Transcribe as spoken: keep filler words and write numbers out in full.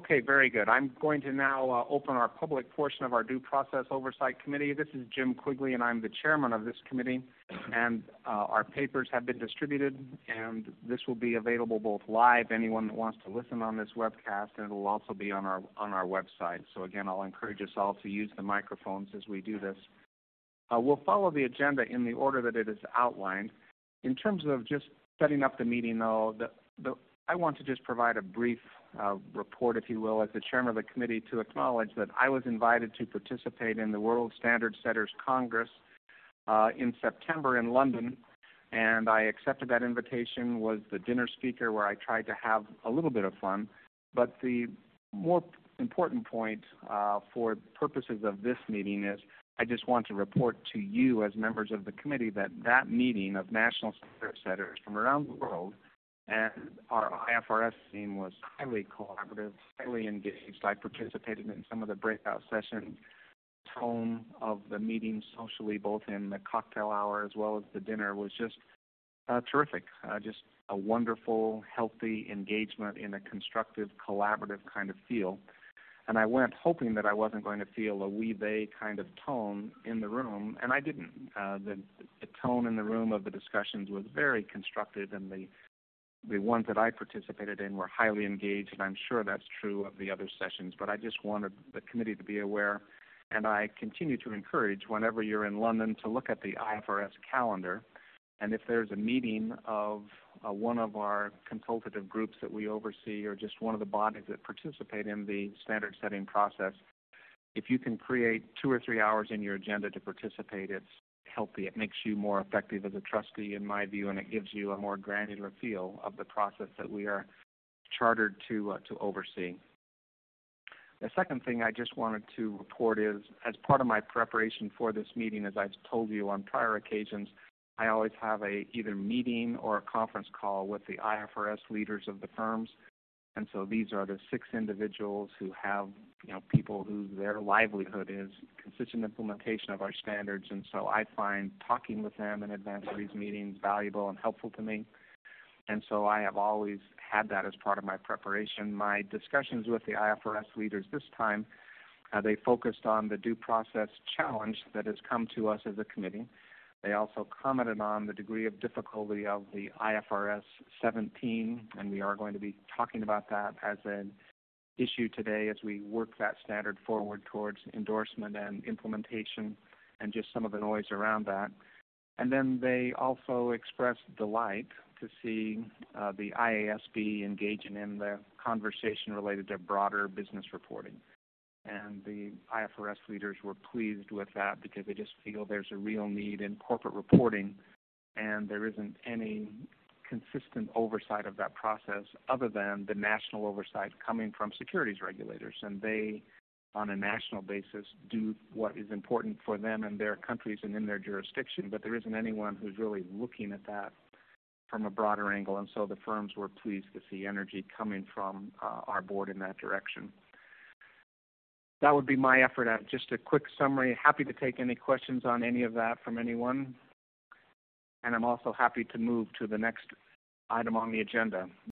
Okay, very good. I'm going to now uh, open our public portion of our Due Process Oversight Committee. This is Jim Quigley, and I'm the chairman of this committee. And uh, our papers have been distributed, and this will be available both live, anyone that wants to listen on this webcast, and it will also be on our on our website. So again, I'll encourage us all to use the microphones as we do this. Uh, we'll follow the agenda in the order that it is outlined. In terms of just setting up the meeting, though, the, the, I want to just provide a brief uh, report, if you will, as the chairman of the committee, to acknowledge that I was invited to participate in the World Standard Setters Congress uh, in September in London, and I accepted that invitation, was the dinner speaker where I tried to have a little bit of fun. But the more important point uh, for purposes of this meeting is I just want to report to you as members of the committee that that meeting of national standard setters from around the world and our I F R S team was highly collaborative, highly engaged. I participated in some of the breakout sessions. Tone of the meeting socially, both in the cocktail hour as well as the dinner, was just uh, terrific. Uh, just a wonderful, healthy engagement in a constructive, collaborative kind of feel. And I went hoping that I wasn't going to feel a we-they kind of tone in the room, and I didn't. Uh, the, the tone in the room of the discussions was very constructive, and the the ones that I participated in were highly engaged, and I'm sure that's true of the other sessions. But I just wanted the committee to be aware, and I continue to encourage whenever you're in London to look at the I F R S calendar, and if there's a meeting of uh, one of our consultative groups that we oversee or just one of the bodies that participate in the standard setting process, if you can create two or three hours in your agenda to participate, it's healthy. It makes you more effective as a trustee, in my view, and it gives you a more granular feel of the process that we are chartered to uh, to oversee. The second thing I just wanted to report is, as part of my preparation for this meeting, as I've told you on prior occasions, I always have a either meeting or a conference call with the I F R S leaders of the firms. And so these are the six individuals who have, you know, people whose their livelihood is consistent implementation of our standards. And so I find talking with them in advance of these meetings valuable and helpful to me. And so I have always had that as part of my preparation. My discussions with the I F R S leaders this time, uh, they focused on the due process challenge that has come to us as a committee. They also commented on the degree of difficulty of the I F R S seventeen, and we are going to be talking about that as an issue today as we work that standard forward towards endorsement and implementation and just some of the noise around that. And then they also expressed delight to see uh, the I A S B engaging in the conversation related to broader business reporting. And the I F R S leaders were pleased with that because they just feel there's a real need in corporate reporting, and there isn't any consistent oversight of that process other than the national oversight coming from securities regulators. And they, on a national basis, do what is important for them in their countries and in their jurisdiction, but there isn't anyone who's really looking at that from a broader angle. And so the firms were pleased to see energy coming from uh, our board in that direction. That would be my effort at just a quick summary. Happy to take any questions on any of that from anyone. And I'm also happy to move to the next item on the agenda.